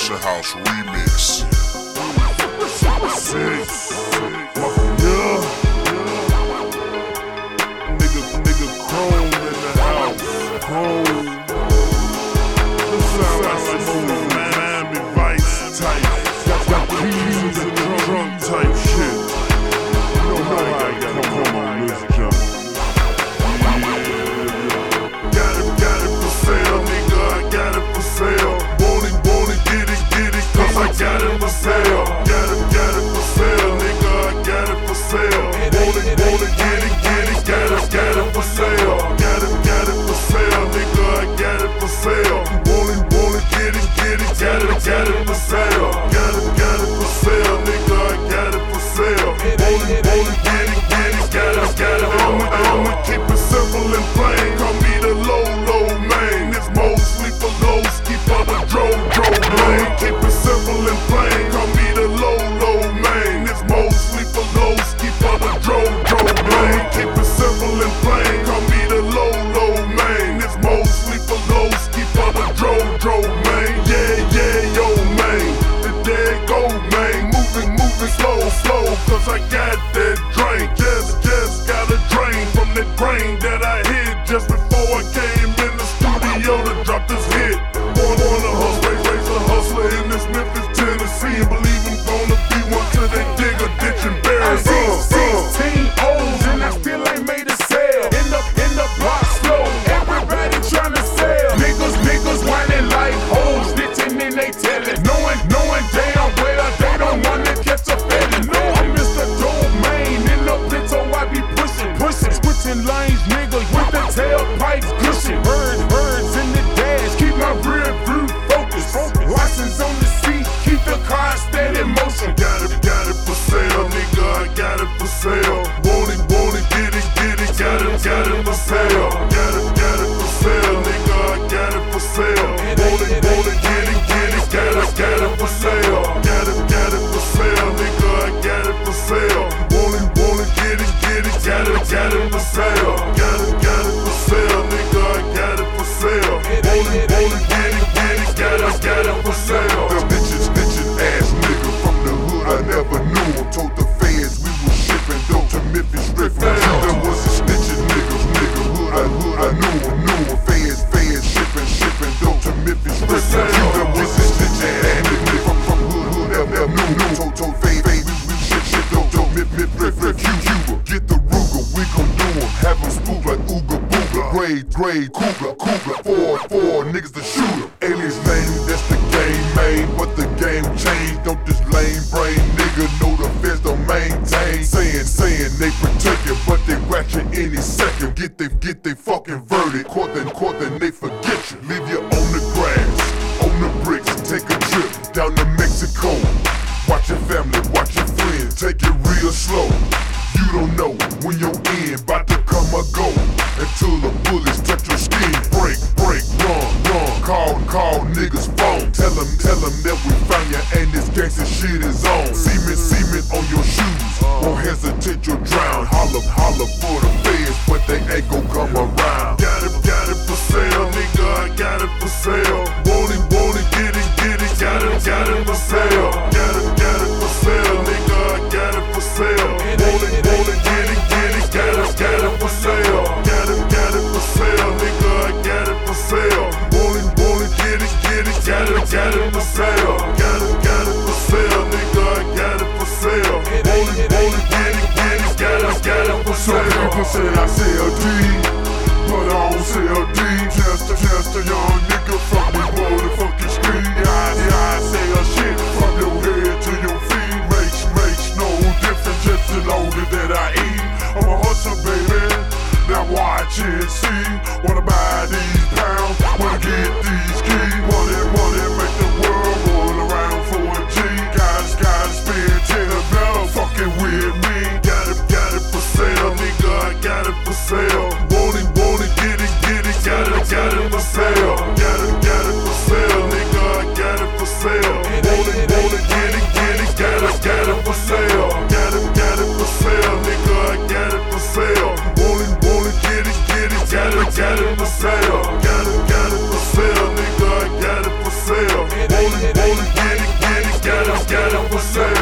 Session House Remix. Nigga Chrome in the house. Chrome. This sound like some old Miami Vice type. Got keys in the trunk type shit. You know how I gotta come on music, y'all. Got it for sale, nigga. I got it for sale. Want it, get it, cause I got it for sale. Got it for sale, nigga. I got it for sale. Want it, get it, got it for sale. Got it for sale, nigga. I got it for sale. Want it, get it, got it for sale. Got it for sale, nigga. I got it for sale. Want it, get it, got it. I'ma keep it simple and plain. Call me the low man. It's mostly for lows. Keep all the dro lane. Keep it simple and plain. Call me the low man. It's mostly for lows. Keep all the dro lane. Keep it simple and plain. Call me the low man. It's mostly for lows. Keep all the dro man. Yeah, yo man. And there it go man. Moving slow. Cause I got that drink. Just got a drain from that brain that I hit just before I came in the studio to drop this hit. Born on a hustler, raise a hustler in this Memphis, Tennessee, and believe I'm gonna be one till they dig a ditch and bury me. 16 O's and I still ain't made a sale. In the block slow, everybody tryna sell. Niggas whining like hoes, snitching and they tellin'. Knowing damn well they don't wanna catch a felon. No, I'm Mr. Dope Man in the pit, so I be pushing. Switching lanes, nigga, with the tailpipes gushing. Birds in the dash, keep my rear view focused. License on the seat, keep the car steady in motion. Got it for sale, nigga. I got it for sale. Want it, get it, got it for sale. Got it for sale, nigga. I got it for sale. Want it, get it, got it for sale. Got it for sale, nigga. I got it for sale. Want it, get it, got it for sale. Got it for sale, nigga. I got it for sale. Want it, get it, got it for sale. The bitches, ass nigga from the hood I never knew. Told the fans we was shipping dope to Memphis straight from There was a snitching nigga hood I knew. Fans shipping dope to Memphis straight from There was a snitching ass nigga from hood I never knew. Told fans we ship dope to Memphis Cuba. Get the Ruger, we gon' do 'em. Have 'em spook like Ooga Booga. Grade Cougar. Four niggas to shoot 'em. Alias name, that's the game made, but the game changed. Don't this lame brain nigga know the feds don't maintain. Saying they protect you, but they ratchet any second. Get they fucking verdict. Court then they forget you. Leave you on the grass, on the bricks. Take a trip down to Mexico. Watch your family, watch your friends. Take it real slow. You don't know when your end bout to come or go. Until the bullets touch your skin. Break, run. Call niggas phone. Tell them that we found you and this gangsta shit is on. Cement on your shoes. Won't hesitate, you'll drown. Holla for the feds, but they ain't gon' come around. Got it for sale, nigga. I got it for sale. Want it, get it, got it for sale. Got it for sale, nigga. I got it for sale. Want it, get it, got it for sale. Got it for sale, nigga. I got it for sale. Want it, get it, got it for sale. Got it for sale, nigga. I got it for sale. Want it, get it, got it for sale. Some people say I sell D, but I don't sell D. Just a young nigga from the motherfucking street. I sell shit from your head to your feet. Makes no difference, just the loaded that I eat. I'm a hustler, baby. Now watch and see. Wanna buy these pounds, wanna get these keys. Money make the world roll around for a G. Gotta spend 10 better fucking with me. Got it for sale, nigga. I got it for sale. Want it, get it, got it for sale. Got it for sale, nigga. I got it for sale. Want it, get it, got it for sale. Got it for sale, nigga. I got it for sale. Want it, get it, got it for sale. Got it for sale, nigga. I got it for sale. Want it, get for sale.